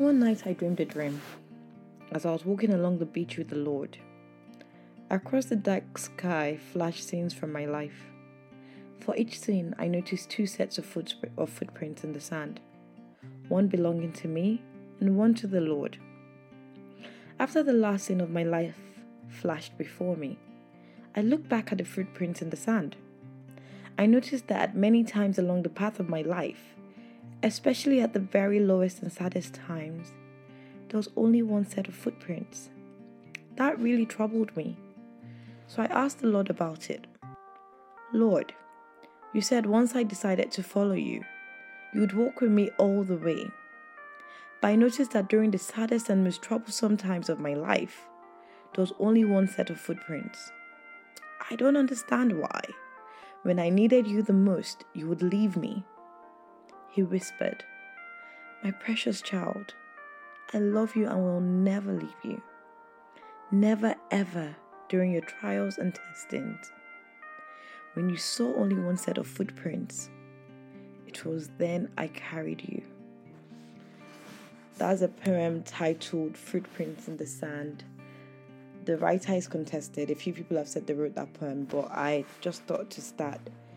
One night I dreamed a dream as I was walking along the beach with the Lord. Across the dark sky flashed scenes from my life. For each scene, I noticed two sets of footprints in the sand, one belonging to me and one to the Lord. After the last scene of my life flashed before me, I looked back at the footprints in the sand. I noticed that at many times along the path of my life, especially at the very lowest and saddest times, there was only one set of footprints. That really troubled me. So I asked the Lord about it. Lord, you said once I decided to follow you, you would walk with me all the way. But I noticed that during the saddest and most troublesome times of my life, there was only one set of footprints. I don't understand why. When I needed you the most, you would leave me. He whispered, "My precious child, I love you and will never leave you. Never ever during your trials and testings. When you saw only one set of footprints, it was then I carried you." That's a poem titled Footprints in the Sand. The writer is contested. A few people have said they wrote that poem, but I just thought to start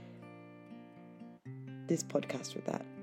this podcast with that.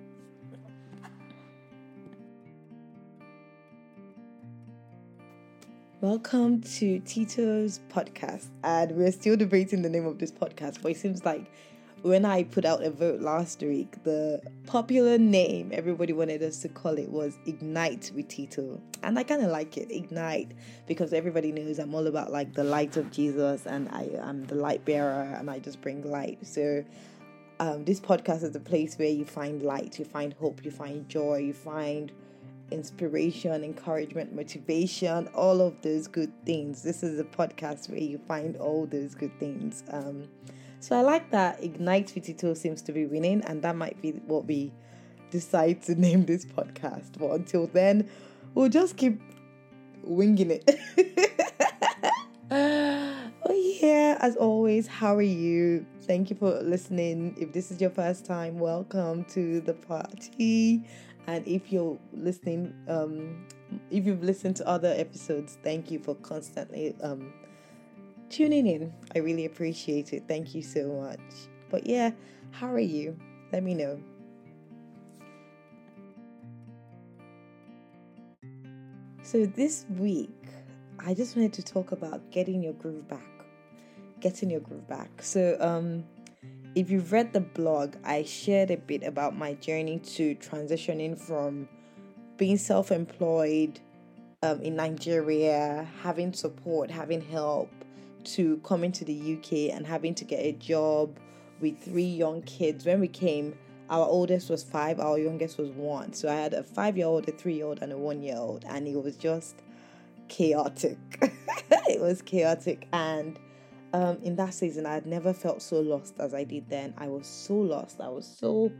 Welcome to Tito's podcast, and we're still debating the name of this podcast, but it seems like when I put out a vote last week, the popular name everybody wanted us to call it was Ignite with Tito, and I kind of like it, Ignite, because everybody knows I'm all about like the light of Jesus, and I am the light bearer, and I just bring light. So this podcast is a place where you find light, you find hope, you find joy, you find inspiration, encouragement, motivation, all of those good things. This is a podcast where you find all those good things. So I like that Ignite with Tito seems to be winning, and that might be what we decide to name this podcast. But until then, we'll just keep winging it. Oh yeah, as always, how are you? Thank you for listening. If this is your first time, welcome to the party. And if you're listening, if you've listened to other episodes, thank you for constantly tuning in. I really appreciate it. Thank you so much. But yeah, how are you? Let me know. So this week, I just wanted to talk about getting your groove back. So if you've read the blog, I shared a bit about my journey to transitioning from being self-employed in Nigeria, having support, having help, to coming to the UK and having to get a job with 3 young kids. When we came, our oldest was 5, our youngest was 1. So I had a 5-year-old, a 3-year-old, and a 1-year-old, and it was just chaotic. It was chaotic, and in that season, I had never felt so lost as I did then. I was so lost. I was so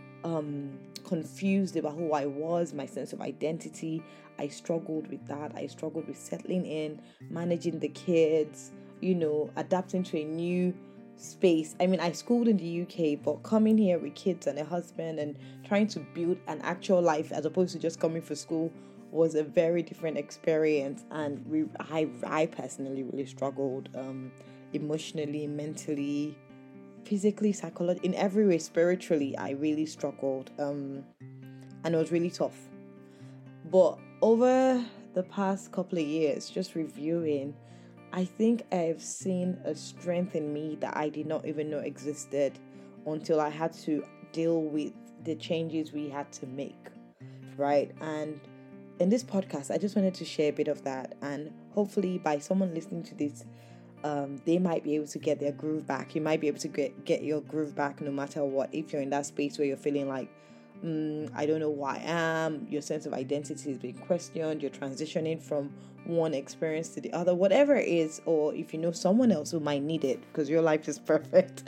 confused about who I was, my sense of identity. I struggled with that. I struggled with settling in, managing the kids, adapting to a new space. I mean, I schooled in the UK, but coming here with kids and a husband and trying to build an actual life as opposed to just coming for school was a very different experience. And I personally really struggled emotionally, mentally, physically, psychologically, in every way. Spiritually, I really struggled, and it was really tough. But over the past couple of years, just reviewing, I think I've seen a strength in me that I did not even know existed until I had to deal with the changes we had to make, right? And in this podcast, I just wanted to share a bit of that, and hopefully by someone listening to this, they might be able to get their groove back. You might be able to get your groove back no matter what. If you're in that space where you're feeling like, I don't know who I am, your sense of identity is being questioned, you're transitioning from one experience to the other, whatever it is, or if you know someone else who might need it because your life is perfect,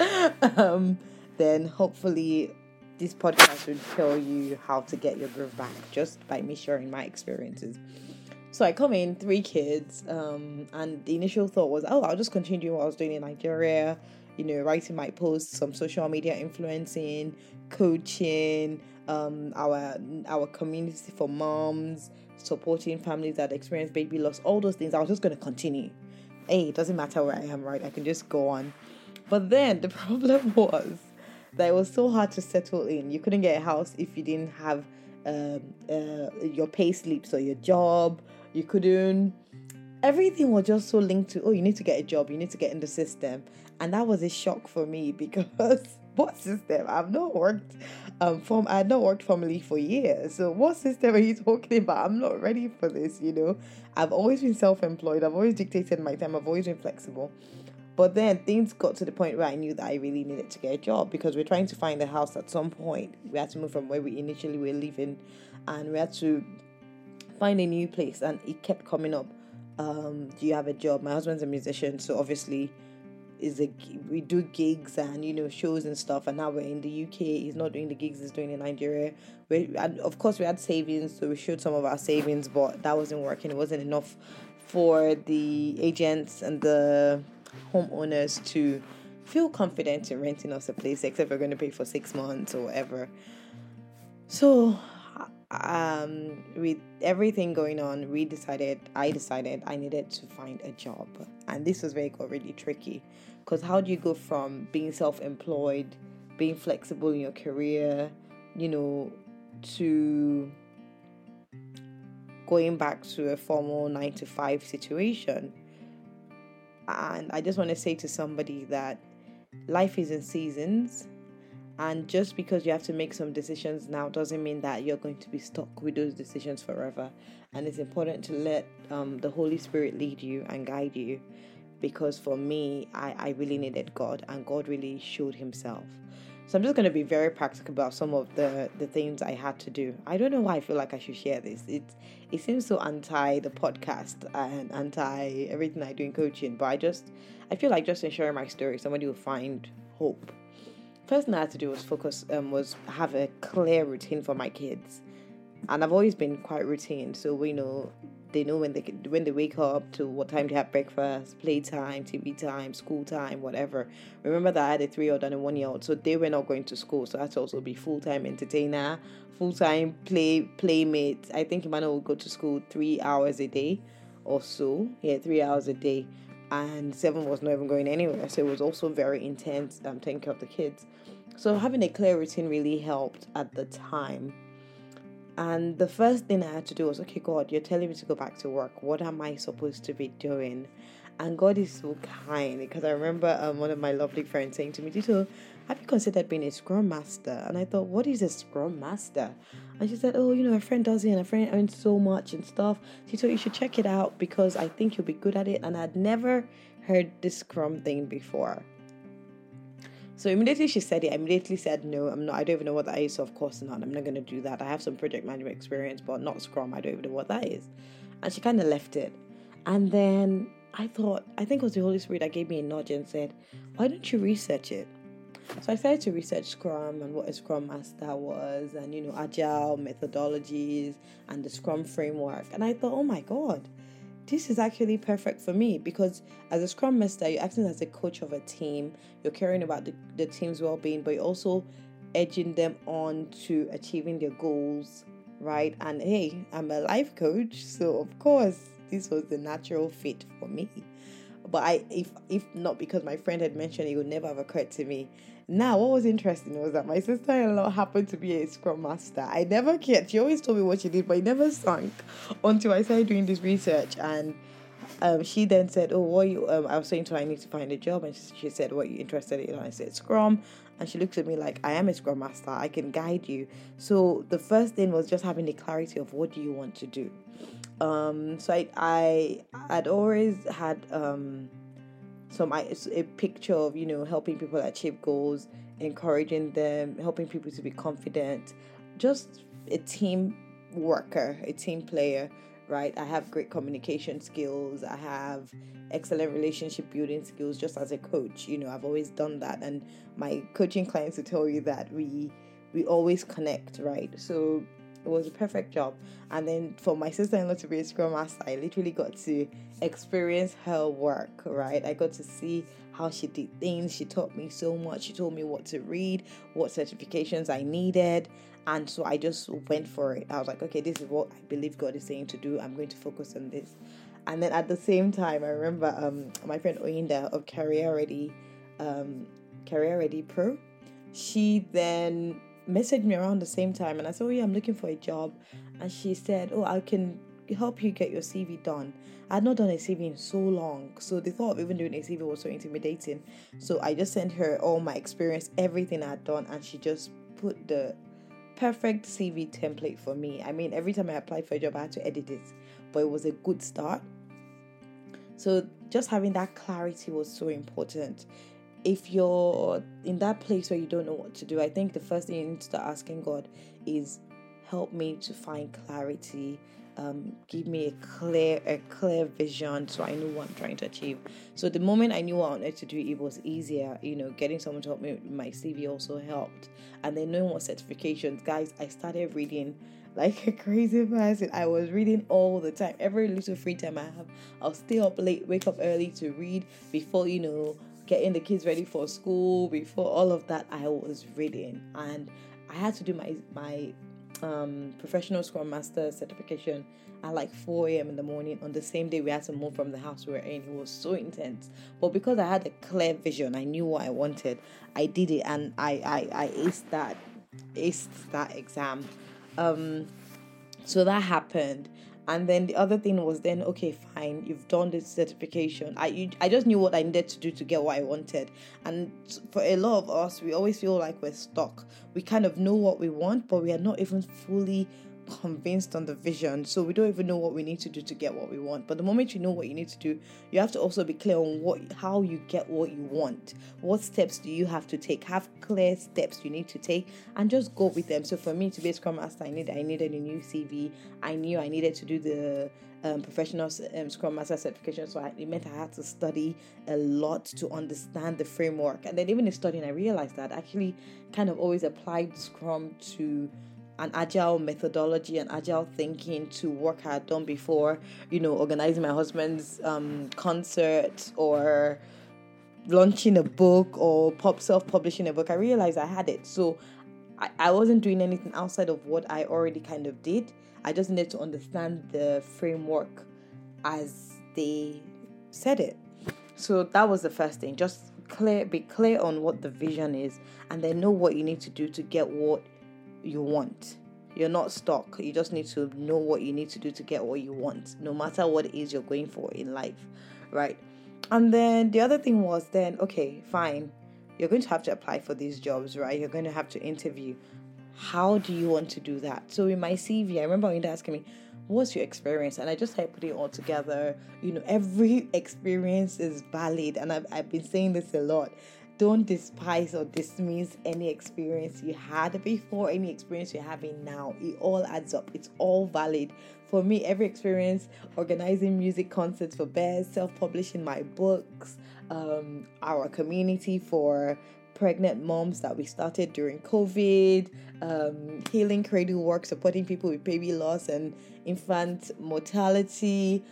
then hopefully this podcast will tell you how to get your groove back just by me sharing my experiences. So I come in, 3 kids, and the initial thought was, I'll just continue doing what I was doing in Nigeria, writing my posts, some social media influencing, coaching, our community for moms, supporting families that experience baby loss, all those things. I was just going to continue. Hey, it doesn't matter where I am, right? I can just go on. But then the problem was that it was so hard to settle in. You couldn't get a house if you didn't have your pay slips or your job. You couldn't. Everything was just so linked to, oh, you need to get a job, you need to get in the system. And that was a shock for me because what system? I had not worked formally for years. So what system are you talking about? I'm not ready for this, I've always been self-employed. I've always dictated my time. I've always been flexible. But then things got to the point where I knew that I really needed to get a job because we're trying to find a house at some point. We had to move from where we initially were living, and we had to find a new place, and it kept coming up. Do you have a job? My husband's a musician, so obviously we do gigs and shows and stuff, and now we're in the UK. He's not doing the gigs, he's doing in Nigeria. And of course we had savings, so we showed some of our savings, but that wasn't working. It wasn't enough for the agents and the homeowners to feel confident in renting us a place, except we're going to pay for 6 months or whatever. So with everything going on, I decided I needed to find a job. And this was where it got really tricky, because how do you go from being self-employed, being flexible in your career, to going back to a formal 9-to-5 situation? And I just want to say to somebody that life is in seasons, and just because you have to make some decisions now doesn't mean that you're going to be stuck with those decisions forever. And it's important to let the Holy Spirit lead you and guide you, because for me, I really needed God, and God really showed himself. So I'm just going to be very practical about some of the things I had to do. I don't know why I feel like I should share this. It seems so anti the podcast and anti everything I do in coaching, but I feel like just in sharing my story, somebody will find hope. First thing I had to do was have a clear routine for my kids. And I've always been quite routine, so they know when they wake up, to what time they have breakfast, playtime, TV time, school time, whatever. Remember that I had a 3-year-old and a 1-year-old, so they were not going to school, so I had to also be full-time entertainer, full-time playmate. I think Emmanuel would go to school 3 hours a day or so. 3 hours a day, and 7 was not even going anywhere, so it was also very intense taking care of the kids. So having a clear routine really helped at the time. And the first thing I had to do was, okay, God, you're telling me to go back to work. What am I supposed to be doing? And God is so kind, because I remember one of my lovely friends saying to me, Tito, have you considered being a Scrum Master? And I thought, what is a Scrum Master? And she said, oh, a friend does it and a friend earns so much and stuff. Tito, you should check it out because I think you'll be good at it. And I'd never heard this Scrum thing before. So immediately she said it, I immediately said, no, I'm not. I don't even know what that is. So of course not. I'm not going to do that. I have some project management experience, but not Scrum. I don't even know what that is. And she kind of left it. And then I think it was the Holy Spirit that gave me a nudge and said, why don't you research it? So I started to research Scrum and what a Scrum Master was, and, agile methodologies and the Scrum framework. And I thought, oh my God, this is actually perfect for me, because as a Scrum Master, you're acting as a coach of a team. You're caring about the team's well-being, but you're also edging them on to achieving their goals, right? And hey, I'm a life coach, so of course this was the natural fit for me. But if not because my friend had mentioned it, would never have occurred to me. Now, what was interesting was that my sister-in-law happened to be a Scrum Master. I never cared. She always told me what she did, but it never sunk until I started doing this research. And she then said, oh, I was saying to her, I need to find a job. And she said, what are you interested in? And I said, Scrum. And she looked at me like, I am a Scrum Master. I can guide you. So the first thing was just having the clarity of what do you want to do. So I had always had a picture of helping people achieve goals, encouraging them, helping people to be confident, just a team worker, a team player, right? I have great communication skills. I have excellent relationship building skills just as a coach. I've always done that, and my coaching clients will tell you that we always connect, right? So it was a perfect job. And then for my sister-in-law to be a Scrum Master, I literally got to experience her work, right? I got to see how she did things. She taught me so much. She told me what to read, what certifications I needed. And so I just went for it. I was like, okay, this is what I believe God is saying to do. I'm going to focus on this. And then at the same time, I remember my friend Oyinda of Career Ready Pro, she then messaged me around the same time, and I said, oh yeah, I'm looking for a job. And she said, oh, I can help you get your CV done. I had not done a CV in so long, so the thought of even doing a CV was so intimidating. So I just sent her all my experience, everything I had done, and she just put the perfect CV template for me. I mean, every time I applied for a job, I had to edit it, but it was a good start. So just having that clarity was so important. If you're in that place where you don't know what to do, I think the first thing you need to start asking God is, help me to find clarity. Give me a clear vision so I know what I'm trying to achieve. So the moment I knew what I wanted to do, it was easier. Getting someone to help me with my CV also helped. And then knowing what certifications, guys, I started reading like a crazy person. I was reading all the time. Every little free time I have, I'll stay up late, wake up early to read before, getting the kids ready for school. Before all of that, I was reading. And I had to do my professional Scrum Master certification at like 4 a.m. in the morning on the same day we had to move from the house we were in. It was so intense. But because I had a clear vision, I knew what I wanted, I did it, and I aced that exam. So that happened. And then the other thing was then, okay, fine, you've done this certification. I just knew what I needed to do to get what I wanted. And for a lot of us, we always feel like we're stuck. We kind of know what we want, but we are not even fully convinced on the vision. So we don't even know what we need to do to get what we want. But the moment you know what you need to do, you have to also be clear on how you get what you want. What steps do you have to take? Have clear steps you need to take and just go with them. So for me to be a Scrum Master, I needed a new CV. I knew I needed to do the professional Scrum Master certification. So it meant I had to study a lot to understand the framework. And then even in studying, I realized that I actually kind of always applied Scrum to an agile methodology and agile thinking to work I had done before, organizing my husband's concert or launching a book or self-publishing a book. I realized I had it. So I wasn't doing anything outside of what I already kind of did. I just needed to understand the framework as they said it. So that was the first thing. Just be clear on what the vision is, and then know what you need to do to get what you want. You're not stuck. You just need to know what you need to do to get what you want, no matter what it is you're going for in life, right? And then the other thing was then, okay, fine, you're going to have to apply for these jobs, right? You're going to have to interview. How do you want to do that? So in my CV, I remember Linda asking me, what's your experience? And I just started putting it all together. Every experience is valid, and I've been saying this a lot. Don't despise or dismiss any experience you had before, any experience you're having now. It all adds up. It's all valid. For me, every experience, organizing music concerts for Bears, self-publishing my books, our community for pregnant moms that we started during COVID, healing cradle work, supporting people with baby loss and infant mortality,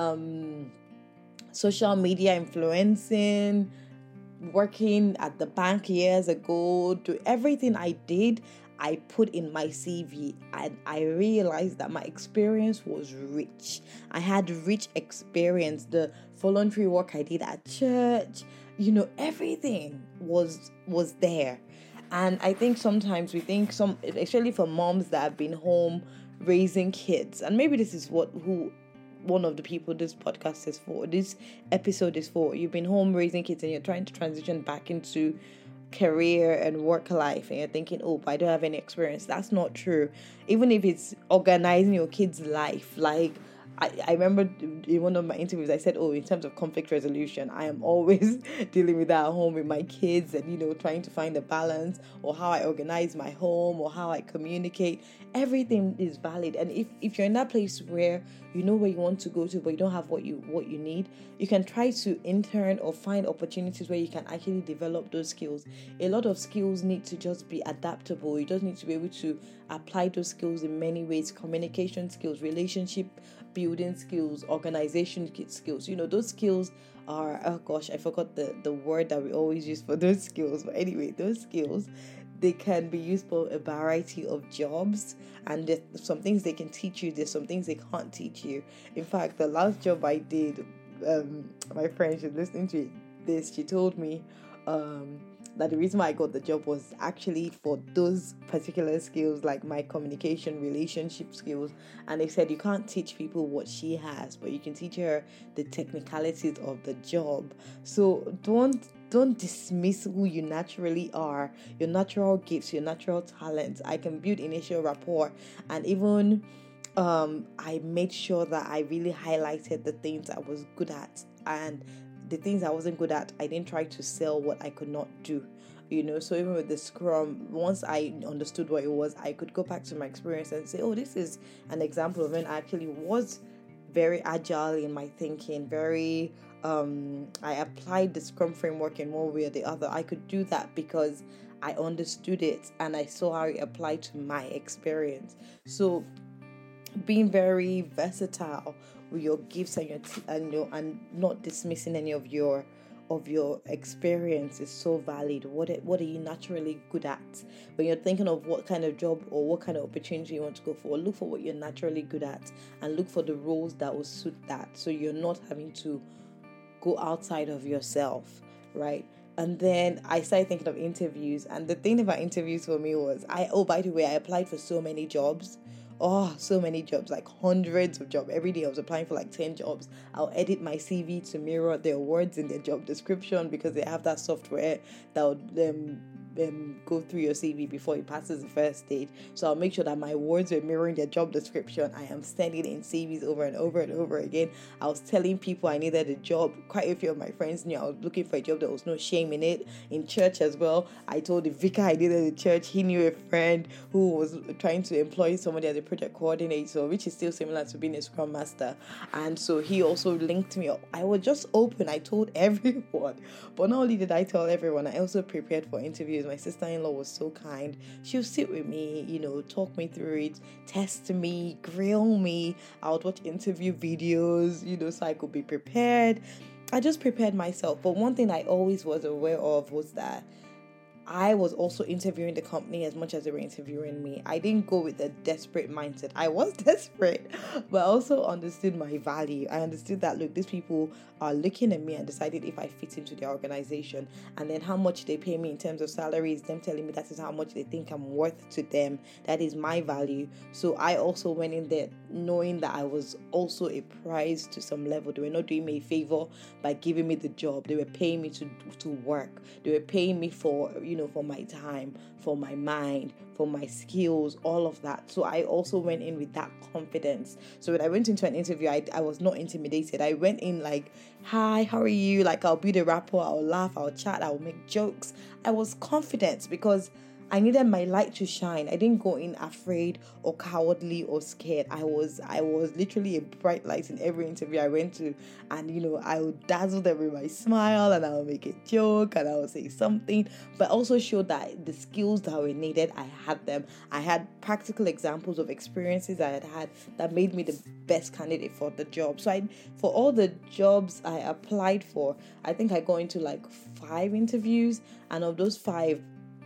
social media influencing, working at the bank years ago, do everything I did, I put in my CV, and I realized that my experience was rich. I had rich experience. The voluntary work I did at church, everything was there. And I think sometimes we think especially for moms that have been home raising kids, and maybe this is one of the people this podcast is for, this episode is for. You've been home raising kids and you're trying to transition back into career and work life, and you're thinking, oh, but I don't have any experience. That's not true. Even if it's organizing your kids' life, like I remember in one of my interviews, I said, in terms of conflict resolution, I am always dealing with that at home with my kids and, trying to find a balance, or how I organize my home, or how I communicate. Everything is valid. And if you're in that place where you know where you want to go to, but you don't have what you need, you can try to intern or find opportunities where you can actually develop those skills. A lot of skills need to just be adaptable. You just need to be able to apply those skills in many ways: communication skills, relationship building skills, organization skills. Those skills are, oh gosh, I forgot the word that we always use for those skills. But anyway, those skills, they can be used for a variety of jobs, and there's some things they can teach you, there's some things they can't teach you. In fact, the last job I did, my friend, she's listening to this, she told me that the reason why I got the job was actually for those particular skills, like my communication, relationship skills. And they said you can't teach people what she has, but you can teach her the technicalities of the job. So don't dismiss who you naturally are, your natural gifts, your natural talents. I can build initial rapport, and even I made sure that I really highlighted the things I was good at, and the things I wasn't good at, I didn't try to sell what I could not do. So even with the Scrum, once I understood what it was, I could go back to my experience and say, oh, this is an example of when I actually was very agile in my thinking, very I applied the Scrum framework in one way or the other. I could do that because I understood it and I saw how it applied to my experience. So being very versatile with your gifts and not dismissing any of your experience is so valid. What are you naturally good at? When you're thinking of what kind of job or what kind of opportunity you want to go for, look for what you're naturally good at and look for the roles that will suit that, so you're not having to go outside of yourself, right? And then I started thinking of interviews, and the thing about interviews for me was by the way, I applied for so many jobs. So many jobs, like hundreds of jobs. Every day I was applying for like 10 jobs. I'll edit my CV to mirror their words in their job description, because they have that software that would go through your CV before it passes the first stage. So I'll make sure that my words are mirroring their job description. I am sending in CVs over and over and over again. I was telling people I needed a job. Quite a few of my friends knew I was looking for a job. There was no shame in it. In church as well, I told the vicar I needed a church. He knew a friend who was trying to employ somebody as a project coordinator, which is still similar to being a Scrum Master. And so he also linked me up. I was just open. I told everyone. But not only did I tell everyone, I also prepared for interviews. My sister-in-law was so kind. She'll sit with me, talk me through it, test me, grill me. I would watch interview videos, so I could be prepared. I just prepared myself. But one thing I always was aware of was that I was also interviewing the company as much as they were interviewing me. I didn't go with a desperate mindset. I was desperate, but I also understood my value. I understood that, look, these people are looking at me and decided if I fit into their organization, and then how much they pay me in terms of salary is them telling me that is how much they think I'm worth to them. That is my value. So I also went in there knowing that I was also a prize to some level. They were not doing me a favor by giving me the job. They were paying me to work. They were paying me for my time, for my mind, for my skills, all of that. So I also went in with that confidence. So when I went into an interview, I was not intimidated. I went in like, hi, how are you? Like, I'll build a rapport, I'll laugh, I'll chat, I'll make jokes. I was confident because I needed my light to shine. I didn't go in afraid or cowardly or scared. I was literally a bright light in every interview I went to. And, I would dazzle them with my smile, and I would make a joke, and I would say something, but also show that the skills that were needed, I had them. I had practical examples of experiences I had that made me the best candidate for the job. So for all the jobs I applied for, I think I got into like 5 interviews, and of those 5,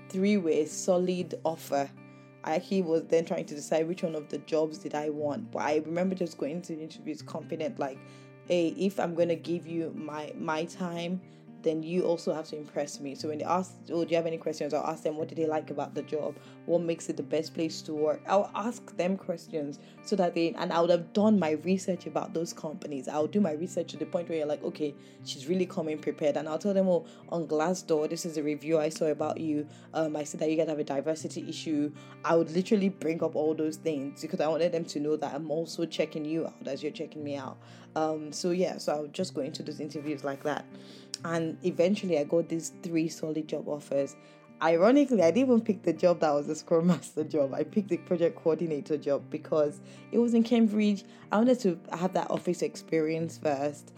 3 were a solid offer. I actually was then trying to decide which one of the jobs did I want. But I remember just going into the interviews confident, like, hey, if I'm going to give you my time, then you also have to impress me. So when they ask, oh, do you have any questions? I'll ask them, what do they like about the job? What makes it the best place to work? I'll ask them questions so that and I would have done my research about those companies. I'll do my research to the point where you're like, okay, she's really coming prepared. And I'll tell them, oh, on Glassdoor, this is a review I saw about you. I said that you guys have a diversity issue. I would literally bring up all those things because I wanted them to know that I'm also checking you out as you're checking me out. So I would just go into those interviews like that. And eventually I got these 3 solid job offers. Ironically, I didn't even pick the job that was the Scrum Master job. I picked the project coordinator job because it was in Cambridge. I wanted to have that office experience first.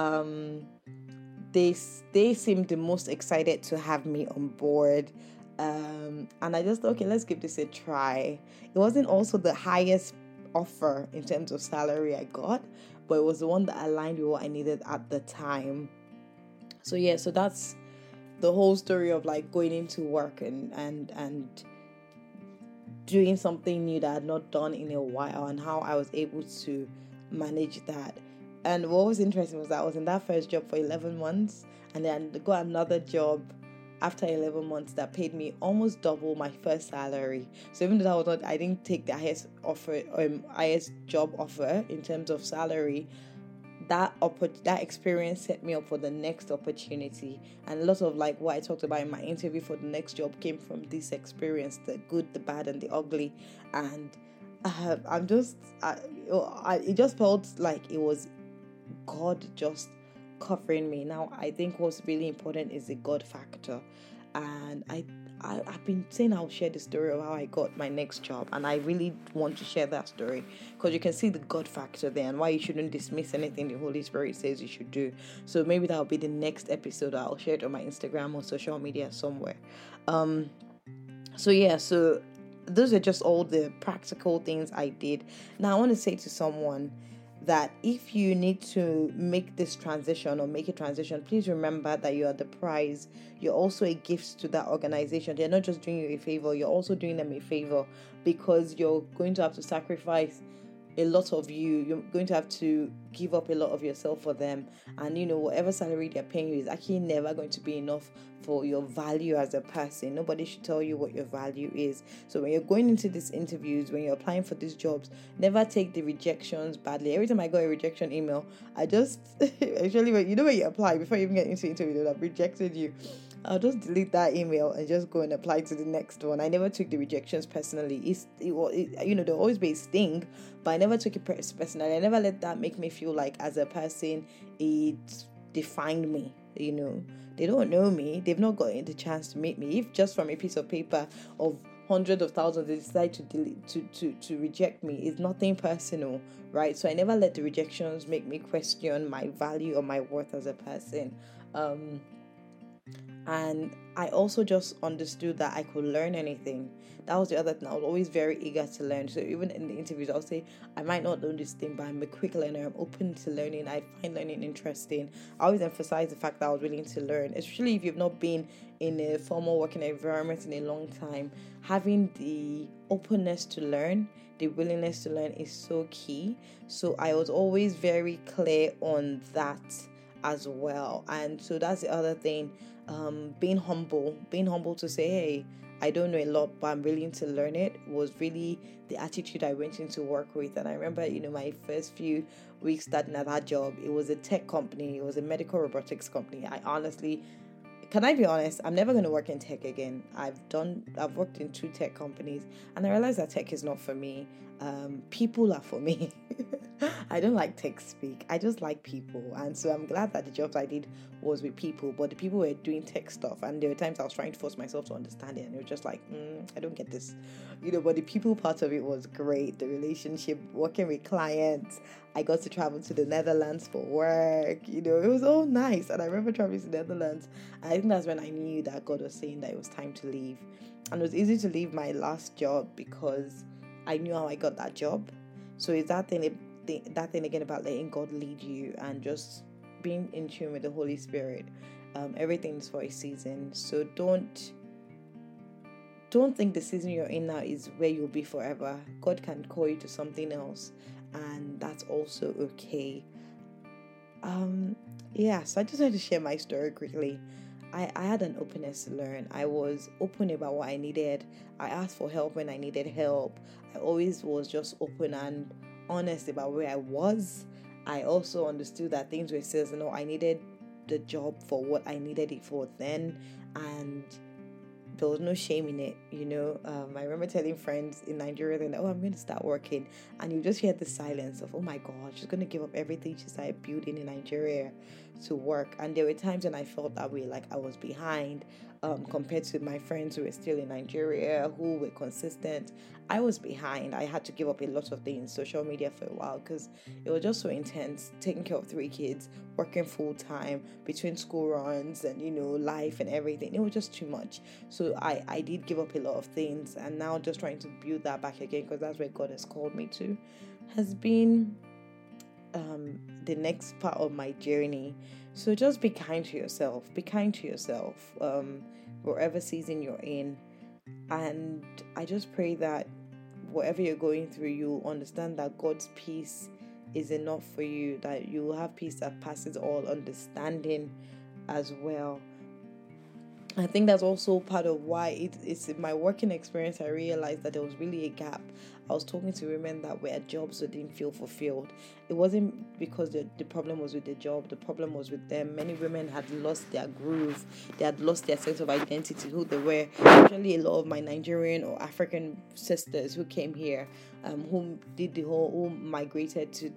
They seemed the most excited to have me on board. And I just thought, okay, let's give this a try. It wasn't also the highest offer in terms of salary I got, but it was the one that aligned with what I needed at the time. So that's the whole story of like going into work and doing something new that I had not done in a while, and how I was able to manage that. And what was interesting was that I was in that first job for 11 months, and then I got another job after 11 months that paid me almost double my first salary. So even though that was not, I didn't take the highest job offer in terms of salary, that experience set me up for the next opportunity. And a lot of like what I talked about in my interview for the next job came from this experience: the good, the bad, and the ugly. And it just felt like it was God just covering me. Now I think what's really important is the God factor, and I've been saying I'll share the story of how I got my next job, and I really want to share that story because you can see the God factor there and why you shouldn't dismiss anything the Holy Spirit says you should do. So maybe that'll be the next episode. I'll share it on my Instagram or social media somewhere. So those are just all the practical things I did. Now I want to say to someone that if you need to make this transition or make a transition, please remember that you are the prize. You're also a gift to that organization. They're not just doing you a favor, you're also doing them a favor, because you're going to have to sacrifice a lot of you. You're going to have to give up a lot of yourself for them. And whatever salary they're paying you is actually never going to be enough for your value as a person. Nobody should tell you what your value is. So when you're going into these interviews, when you're applying for these jobs, never take the rejections badly. Every time I got a rejection email, I just actually, when you apply, before you even get into the interview, they'll have rejected you, I'll just delete that email and just go and apply to the next one. I never took the rejections personally. There'll always be a sting, but I never took it personally. I never let that make me feel like as a person it defined me. They don't know me. They've not gotten the chance to meet me. If just from a piece of paper of hundreds of thousands they decide to reject me, it's nothing personal, right? So I never let the rejections make me question my value or my worth as a person. And I also just understood that I could learn anything. That was the other thing. I was always very eager to learn. So even in the interviews, I'll say, I might not know this thing, but I'm a quick learner. I'm open to learning. I find learning interesting. I always emphasize the fact that I was willing to learn, especially if you've not been in a formal working environment in a long time. Having the openness to learn, the willingness to learn is so key. So I was always very clear on that as well. And so that's the other thing. Being humble to say, hey, I don't know a lot, but I'm willing to learn it, was really the attitude I went into work with. And I remember, my first few weeks starting at that job, it was a tech company, it was a medical robotics company. Can I be honest? I'm never going to work in tech again. I've worked in 2 tech companies, and I realized that tech is not for me. People are for me. I don't like tech speak. I just like people. And so I'm glad that the jobs I did was with people, but the people were doing tech stuff. And there were times I was trying to force myself to understand it, and it was just like, I don't get this. But the people part of it was great. The relationship, working with clients. I got to travel to the Netherlands for work. It was all nice. And I remember traveling to the Netherlands. And I think that's when I knew that God was saying that it was time to leave. And it was easy to leave my last job because I knew how I got that job. So it's that thing again about letting God lead you and just being in tune with the Holy Spirit. Everything's for a season. So don't think the season you're in now is where you'll be forever. God can call you to something else, and that's also okay. So I just wanted to share my story quickly. I had an openness to learn. I was open about what I needed. I asked for help when I needed help. I always was just open and honest about where I was. I also understood that things were seasonal. I needed the job for what I needed it for then, and there was no shame in it. I remember telling friends in Nigeria that, I'm going to start working, and you just hear the silence of, oh my God, she's going to give up everything she started building in Nigeria to work. And there were times when I felt that way, like I was behind compared to my friends who were still in Nigeria, who were consistent. I was behind. I had to give up a lot of things, social media for a while, because it was just so intense, taking care of 3 kids, working full time between school runs and life and everything. It was just too much. So I did give up a lot of things, and now just trying to build that back again, because that's where God has called me to, has been the next part of my journey. So just be kind to yourself. Be kind to yourself, wherever season you're in. And I just pray that whatever you're going through, you understand that God's peace is enough for you, that you will have peace that passes all understanding as well. I think that's also part of why it's in my working experience. I realized that there was really a gap. I was talking to women that were at jobs that didn't feel fulfilled. It wasn't because the problem was with the job. The problem was with them. Many women had lost their groove. They had lost their sense of identity, who they were. Especially a lot of my Nigerian or African sisters who came here, who who migrated to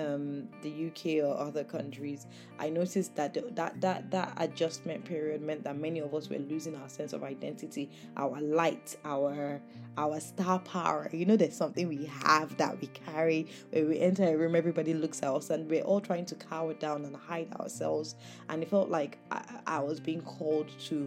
the UK or other countries. I noticed that that adjustment period meant that many of us were losing our sense of identity, our light, our star power. There's something we have that we carry. When we enter a room, everybody looks at us, and we're all trying to cower down and hide ourselves. And it felt like I was being called to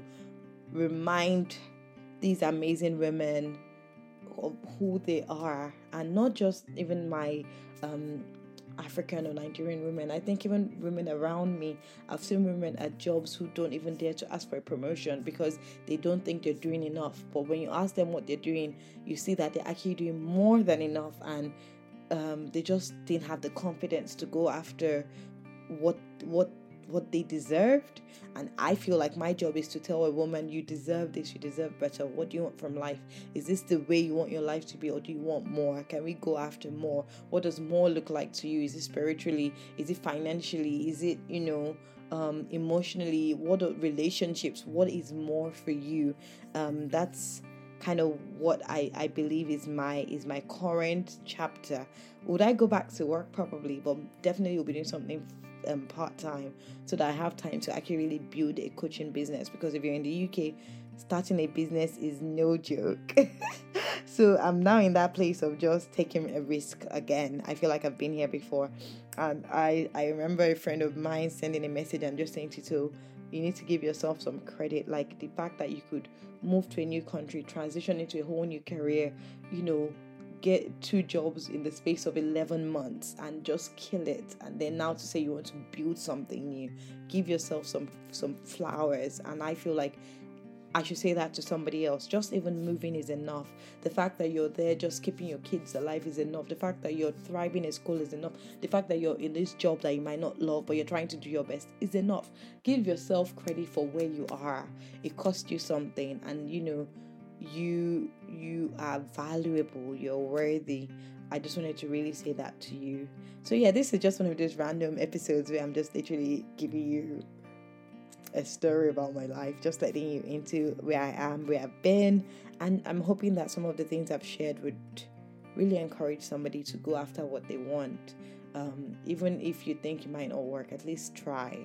remind these amazing women of who they are, and not just even my African or Nigerian women. I think even women around me, I've seen women at jobs who don't even dare to ask for a promotion because they don't think they're doing enough. But when you ask them what they're doing, you see that they're actually doing more than enough, and they just didn't have the confidence to go after what they deserved. And I feel like my job is to tell a woman, you deserve this, you deserve better. What do you want from life? Is this the way you want your life to be, or do you want more? Can we go after more? What does more look like to you? Is it spiritually? Is it financially? Is it emotionally? What are relationships? What is more for you? That's kind of what I believe is my current chapter. Would I go back to work? Probably, but definitely will be doing something part-time, so that I have time to actually really build a coaching business, because if you're in the UK, starting a business is no joke. So I'm now in that place of just taking a risk again. I feel like I've been here before, and I remember a friend of mine sending a message and just saying to you need to give yourself some credit, like the fact that you could move to a new country, transition into a whole new career, get 2 jobs in the space of 11 months and just kill it. And then now to say you want to build something new, give yourself some flowers. And I feel like I should say that to somebody else. Just even moving is enough. The fact that you're there just keeping your kids alive is enough. The fact that you're thriving in school is enough. The fact that you're in this job that you might not love, but you're trying to do your best, is enough. Give yourself credit for where you are. It cost you something, and you are valuable, you're worthy. I just wanted to really say that to you. So yeah, this is just one of those random episodes where I'm just literally giving you a story about my life, just letting you into where I am, where I've been, and I'm hoping that some of the things I've shared would really encourage somebody to go after what they want. Even if you think it might not work, at least try.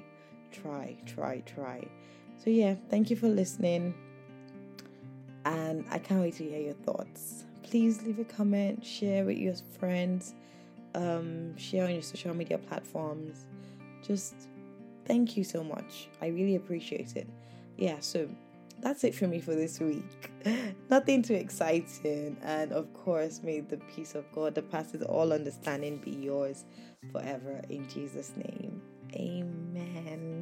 So yeah, thank you for listening, and I can't wait to hear your thoughts. Please leave a comment, share with your friends, share on your social media platforms. Just thank you so much. I really appreciate it. Yeah, so that's it for me for this week. Nothing too exciting. And of course, may the peace of God that passes all understanding be yours forever. In Jesus' name, amen.